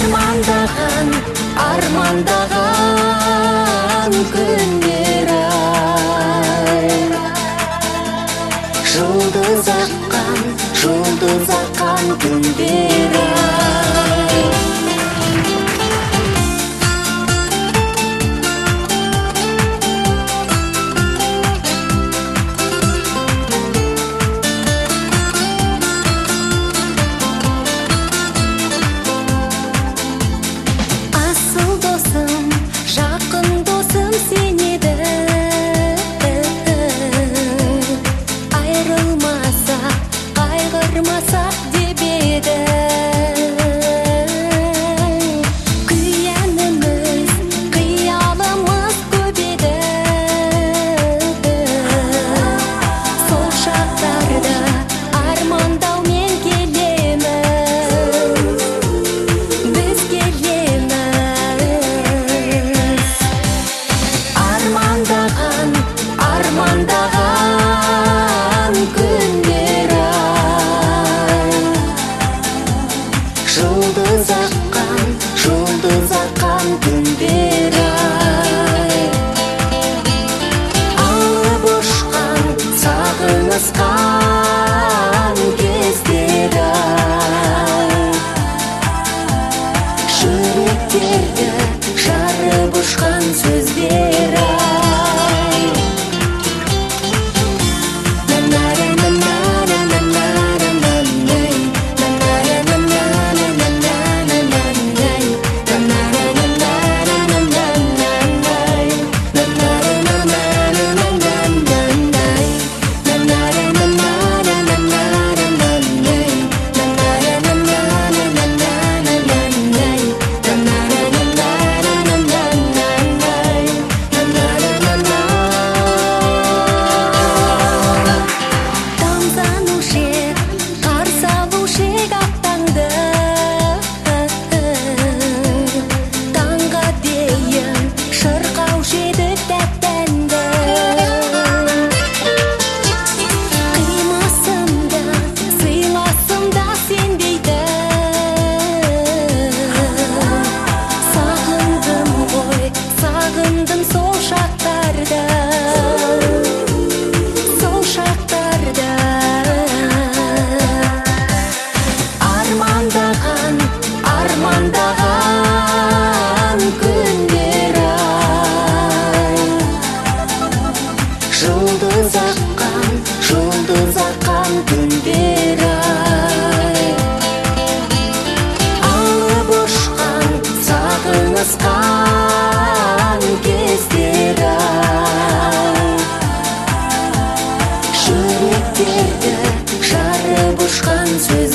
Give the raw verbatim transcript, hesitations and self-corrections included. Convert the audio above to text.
армандаған армандаған күндер ай, жұлдыз аққан жұлдыз аққан күндер ай. Армандаған күндер ай, жұлдыз аққан жұлдыз аққан күндер ай, алып ұшқан сағынысқан кездер ай, жүректерді жарып ұшқан сөздер ай. Сағындым сол шақтарда, сол шақтарда. Армандаған, армандаған күндер ай, жұлдыз аққан, жұлдыз аққан күндер ай, алып ұшқан сағынысқан кездер ай, жүректерді жарып ұшқан сөз